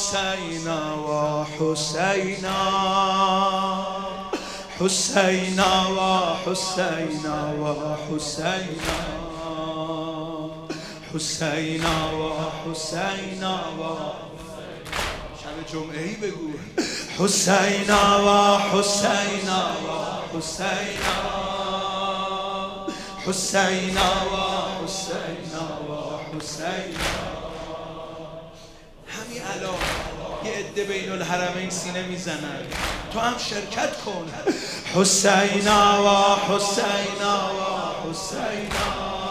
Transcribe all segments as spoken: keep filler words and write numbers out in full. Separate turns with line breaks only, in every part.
حسینا و حسینا حسینا و حسینا و حسینا حسینا و حسینا و شب جمعه ای بگو حسینا و حسینا و حسینا حسینا و حسینا و حسینا. همین الان یه عده بین الحرمین سینه میزنن، تو هم شرکت کن. حسینا و حسینا و حسینا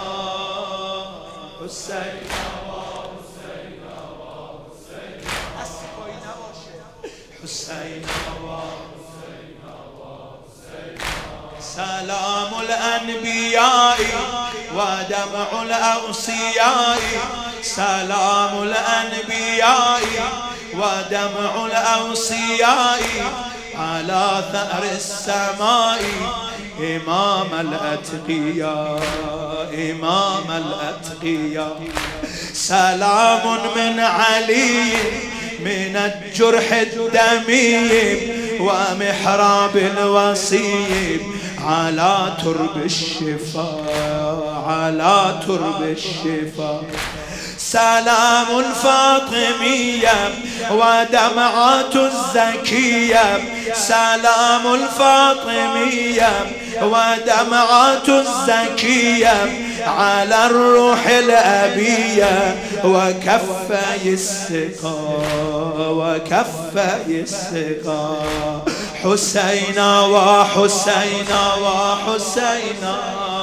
حسینا و حسینا و حسینا. اصلی پایی نباشه. حسینا و حسینا و حسینا. سلام الانبیاء و دمع الاوصیاء. سلام الانبیاء و دمع الاوصیاء على ثأر السماء امام الاتقیاء امام الاتقیاء. سلام من علی من الجرح الدمي ومحراب الوصي على ترب الشفاء على ترب الشفاء. سلام الفاطمية ودمعات الزكية. سلام الفاطمية ودمعات الزكية على الروح الأبية وكفي السقا وكفي السقا. حسينا وحسينا وحسينا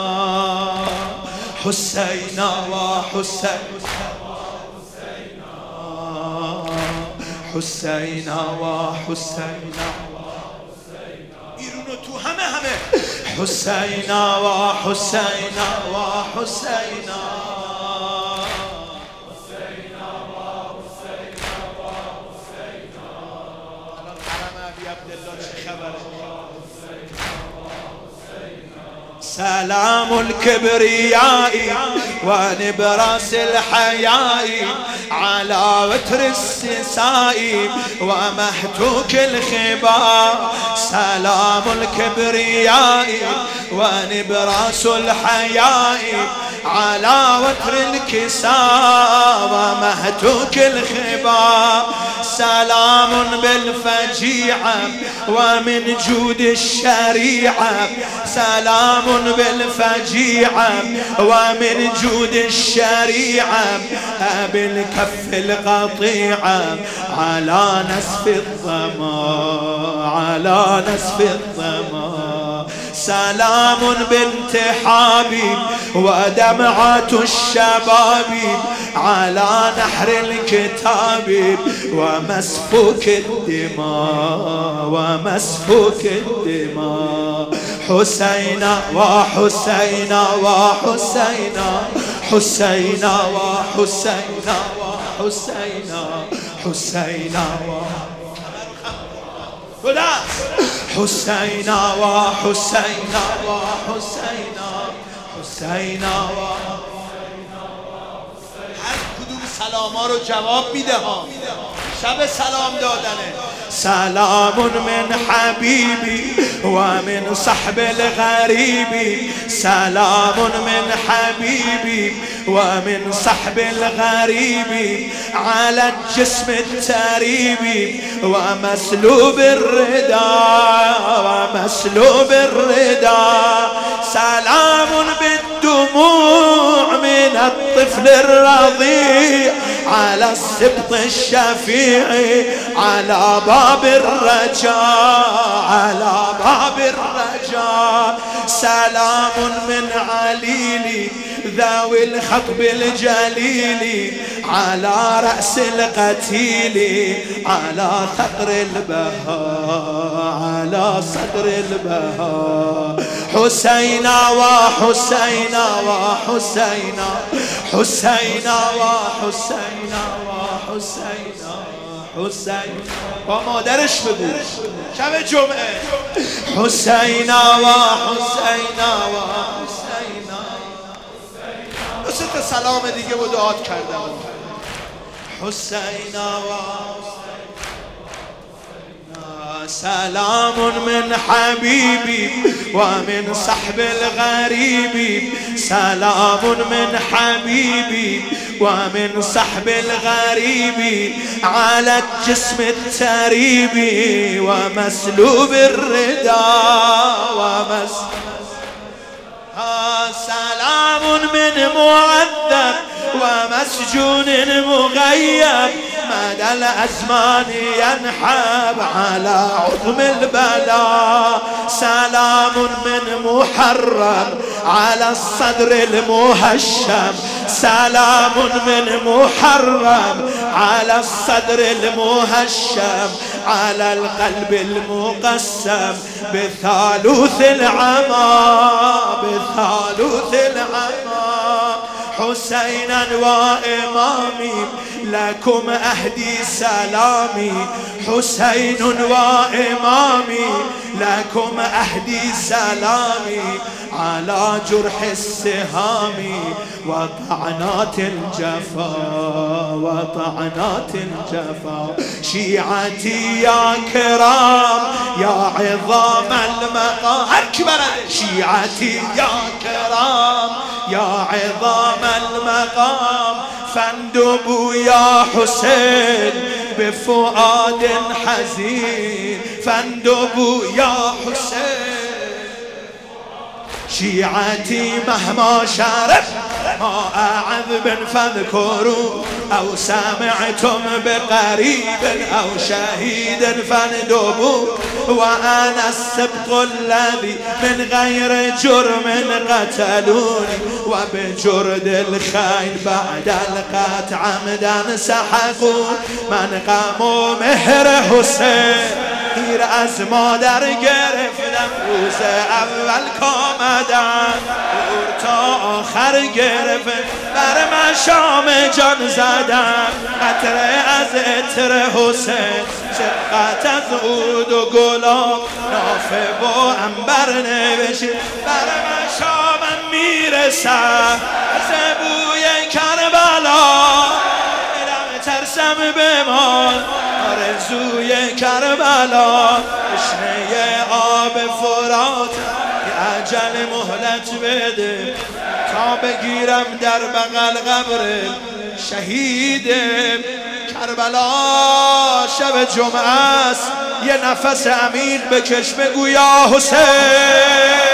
حسينا وحسينا حسینا و حسینا. بیرون و تو همه همه. حسینا و حسینا و حسینا حسینا و حسینا و حسینا. الان حرم ابی عبدالله چه خبره؟ سلام الكبرياء ونبراس الحياء على وتر السساء ومهتوك الخباء. سلام الكبرياء ونبراس الحياء على وتر الكساء ومهتوك الخباء. سلام بالفجيعة ومن جود الشريعة. سلام بالفجيعة ومن جود الشريعة بالكف القطيعة على نسف الظما على نسف الظما. سلام بانتحاب ودمعات الشباب على نحر الكتاب ومسفوك الدماء ومسفوك الدماء. حسينا وحسينا وحسينا حسينا وحسينا وحسينا حسينا حسينا وحسينا وحسينا حسينا. هر کدوم سلاما رو جواب میده ها. شب سلام دادنه. سلام من حبيبي ومن صحب الغريب. سلام من حبيبي ومن صحب الغريب على الجسم التريب ومسلوب الرداء ومسلوب الرداء. سلام بالدموع من الطفل الرضيع على السبط الشفيع على باب الرجاء على باب الرجاء. سلام من عليل ذوي الخطب الجليل على رأس القتيل على ثغر البهاء على صدر البهاء. حسينا وحسينا وحسينا حسينا وحسينا وحسينا حسین. با مادرش بگو شب جمعه. حسینا و حسینا و حسینا. دو سه تا سلام دیگه و دعات کردم. حسین سلام من حبيبي ومن صحب الغريب سلام من حبيبي ومن صحب الغريب على الجسم التريب ومسلوب الرداء ومس سلام من معذب ومسجون مغيب مدى الأزمان ينحب على عظم البلاء سلام من محرم على الصدر المهشم سلام من محرم على الصدر المهشم على القلب المقسم بثالوث العمى بثالوث العمى حسينا وإمامي لكم أهدي سلامي حسين وإمامي لكم أهدي سلامي على جرح السهام وطعنات الجفا وطعنات الجفا شيعتي يا كرام يا عظام المقام شيعتي يا كرام يا عظام المقام فاندبوا يا حسين بفؤاد حزين فاندبوا يا حسين شيعتي مهما شرف ما أعذب فاذكروا أو سمعتم بقريب أو شهيد فاندبوا وأنا السبط الذي من غير جرم قتلوني وبجرد الخيل بعد القتل عمدا سحقوا من قاموا مهر حسين هیر از مادر گرفتم روز اول کامدم دور تا آخر گرفت بر مشام جان زدم قطره از عطر حسین شقت از عود و گلاب نافه با عنبر نوشت بر مشامم میرسم از بوی کربلا ترسم بمان آرزوی کربلا تشنه آب فرات اجل مهلت بده تا بگیرم در بغل قبر شهید کربلا شب جمعه است یه نفس عمیق بکش بگو یا حسین